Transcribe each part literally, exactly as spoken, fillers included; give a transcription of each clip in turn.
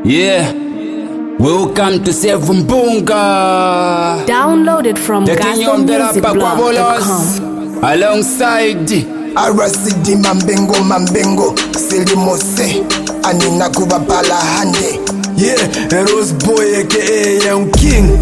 Yeah, welcome to Seven Bunga. Downloaded from the king of the rapper Kwabolos, alongside Arasidi Mambengo Mambengo Selimose Anina Kuba Palahande. Yeah, Rose Boy aka Young King.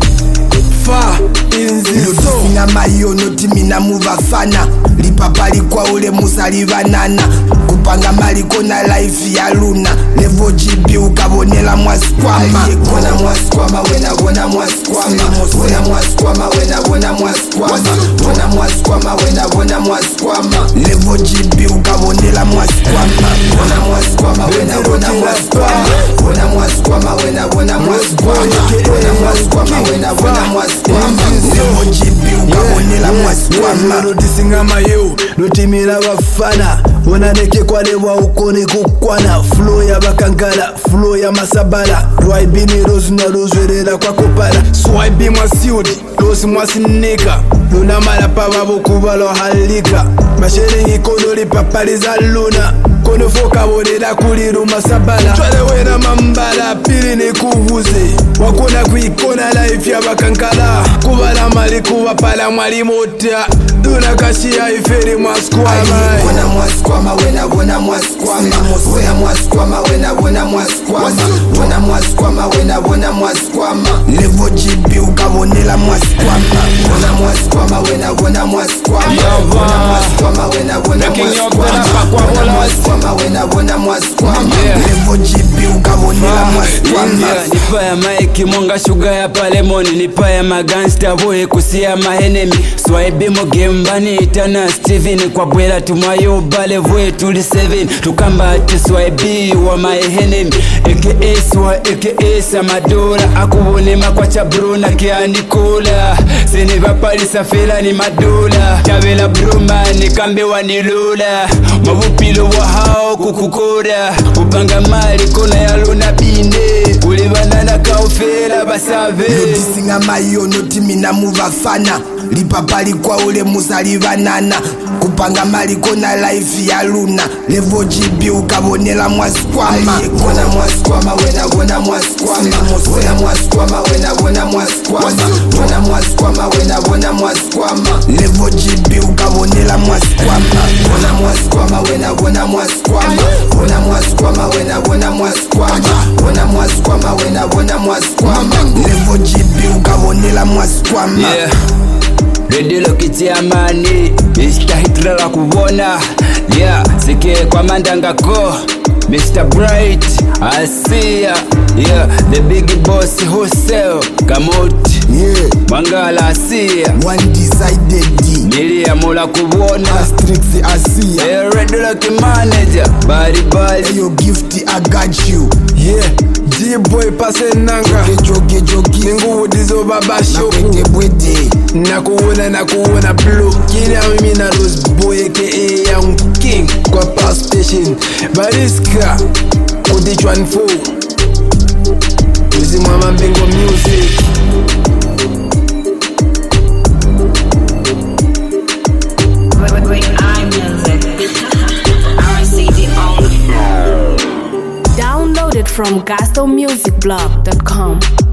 Far in the zone. Nina mayo noti mina muva fana. Lipapali kwa ule musalivanana. Kupanga mali kona life ya luna. Levo jibi ukabonela mwaskwama. Kona mwaskwama wena wena mwaskwama. Wena mwaskwama wena wena mwaskwama. Wena mwaskwama wena wena mwaskwama. Levo jibi ukabonela mwaskwama. Wena mwaskwama wena wena mwaskwama. Wena mwaskwama wena wena mwaskwama. Wena mwaskwama wena wena mwaskwama. Levo jibi ukabonela mwaskwama. Notisinga mayo, notimira bafana. Wona neke kwa lewa ukone kukwana. Flow ya bakangala, flow ya masabala. Rwaibi ni rose na rozwerera kwa kopala. Swaibi mwasiudi, rose mwasineka. Luna malapa babo kubalo halika. Mashere ngikono li papaliza luna. Kono foka bonera kuliru masabala. Chwale wena mambala, pili ni kuvuze. Wakona kuikona life ya bakangala. Kubala mali kuwa pala mwali mota. Duna kashi ya iferi mwaskwama. Wena mwaskwama wena wena mwaskwama. Wena mwaskwama wena wena mwaskwama. Wena mwaskwama wena wena mwaskwama. Levo jibi ukabonela mwaskwama. Wena mwaskwama wena wena mwaskwama. Wena mwaskwama wena wena mwaskwama. Wena mwaskwama wena wena mwaskwama. Levo jibi ukabonela mwaskwama. nipa ya maiki monga sugar ya palemoni. Nipa ya magangsta boy kusia mahenemi. Swaibi mo gembani itana Steven. Kwa bwela tumayo bale vwe tuli seven. Tukamba ati swaibi wa my enemy. Aka swa aka Samadola. Akubonema kwa chabruna kia Nikola. Sene vapalisa fela ni madola. Chavela bruma ni kambe wa nilula. Mabupilo wa hao kukukora. Upanga mali kona ya luna bine. Ulibanana kaufela basave. Notisinga mayo noti mina muva fana. Lipapali kwa ule musalivanana. Kupanga mali kona life ya luna. Levo jibi ukabonela mwaskwama. Kona mwaskwama wena wena mwaskwama. Wena mwaskwama wena wena mwaskwama. Wena mwaskwama wena wena mwaskwama. Levo jibi ukabonela mwaskwama. Wena mwaskwama wena wena mwaskwama. Wena mwaskwama wena wena mwaskwama. Wena mwaskwama wena wena mwaskwama. Levo jibi ukabonela mwaskwama. Yeah. Ready lokiti amani. Mister Hitler la kubona. Yeah, sike kwa mandanga ko. Mister Bright, I see ya. Yeah, the big boss wholesale. Kamoti, Yeah, Mangala I see ya. one decided D. Nilia mula kubona. Astrix Asia. Yeah, ready lucky manager. Body body. Yo gifty I got you. Yeah, G-boy pase nanga. Joge joge Ningu udizo baba shoku. Bwede bwede. Nakuona nakuona blue. Kila mimi na Rose Boy aka Young King. Kwa power station Bariska Kudi one four. Uzi mama Bengo music. Great eye music. R C D only. Downloaded from gasto music blog dot com.